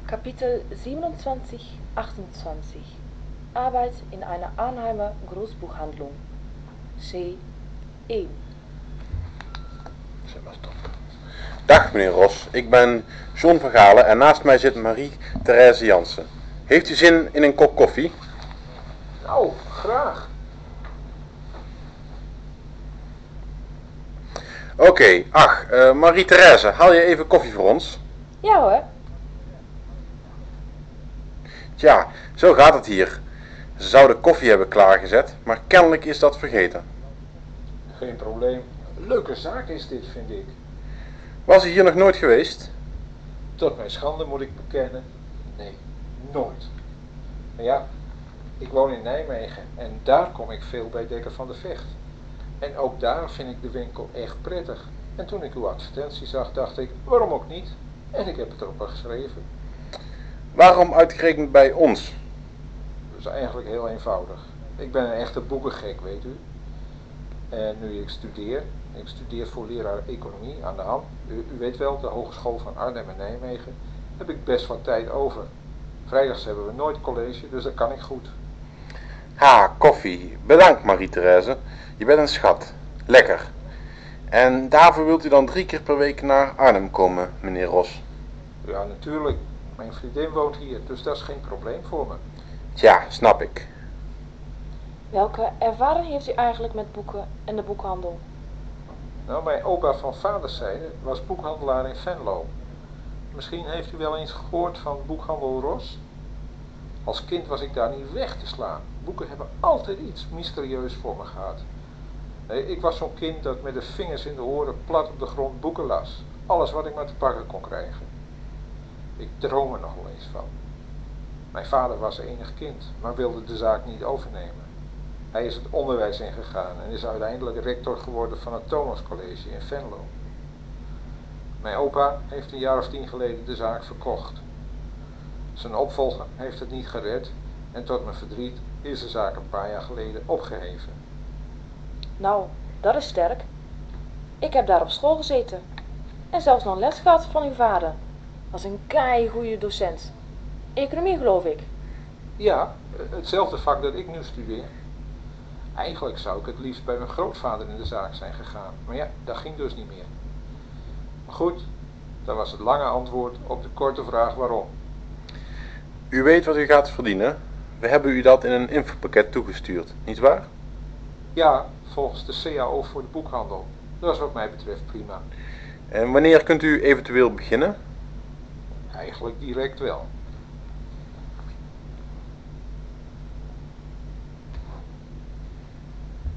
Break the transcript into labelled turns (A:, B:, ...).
A: Kapitel 27, 28 Arbeit in einer Arnheimer Großbuchhandlung C1.
B: Dag meneer Ros, ik ben John van Galen en naast mij zit Marie-Thérèse Jansen. Heeft u zin in een kop koffie?
C: Nou, graag.
B: Oké, Marie-Thérèse, haal je even koffie voor ons?
A: Ja hoor.
B: Tja, zo gaat het hier. Ze zouden koffie hebben klaargezet, maar kennelijk is dat vergeten.
C: Geen probleem. Leuke zaak is dit, vind ik.
B: Was u hier nog nooit geweest?
C: Tot mijn schande moet ik bekennen. Nee, nooit. Maar ja, ik woon in Nijmegen en daar kom ik veel bij Dekker van de Vecht. En ook daar vind ik de winkel echt prettig. En toen ik uw advertentie zag, dacht ik, waarom ook niet? En ik heb het erop geschreven.
B: Waarom uitgerekend bij ons?
C: Dat is eigenlijk heel eenvoudig. Ik ben een echte boekengek, weet u. En nu ik studeer voor leraar economie aan de HAN. U weet wel, de Hogeschool van Arnhem en Nijmegen. Heb ik best wat tijd over. Vrijdags hebben we nooit college, dus dat kan ik goed.
B: Ha, koffie. Bedankt Marie-Thérèse. Je bent een schat. Lekker. En daarvoor wilt u dan 3 keer per week naar Arnhem komen, meneer Ros?
C: Ja, natuurlijk. Mijn vriendin woont hier, dus dat is geen probleem voor me.
B: Tja, snap ik.
A: Welke ervaring heeft u eigenlijk met boeken en de boekhandel?
C: Nou, mijn opa van vaderszijde was boekhandelaar in Venlo. Misschien heeft u wel eens gehoord van boekhandel Ros? Als kind was ik daar niet weg te slaan. Boeken hebben altijd iets mysterieus voor me gehad. Nee, ik was zo'n kind dat met de vingers in de oren plat op de grond boeken las. Alles wat ik maar te pakken kon krijgen. Ik droom er nog wel eens van. Mijn vader was enig kind, maar wilde de zaak niet overnemen. Hij is het onderwijs ingegaan en is uiteindelijk rector geworden van het Thomas College in Venlo. Mijn opa heeft een jaar of 10 geleden de zaak verkocht. Zijn opvolger heeft het niet gered en tot mijn verdriet is de zaak een paar jaar geleden opgeheven.
A: Nou, dat is sterk. Ik heb daar op school gezeten. En zelfs nog les gehad van uw vader. Was een keigoeie docent. Economie geloof ik.
C: Ja, hetzelfde vak dat ik nu studeer. Eigenlijk zou ik het liefst bij mijn grootvader in de zaak zijn gegaan. Maar ja, dat ging dus niet meer. Maar goed, dat was het lange antwoord op de korte vraag waarom.
B: U weet wat u gaat verdienen. We hebben u dat in een infopakket toegestuurd, nietwaar?
C: Ja, volgens de CAO voor de boekhandel. Dat is wat mij betreft prima.
B: En wanneer kunt u eventueel beginnen?
C: Eigenlijk direct wel.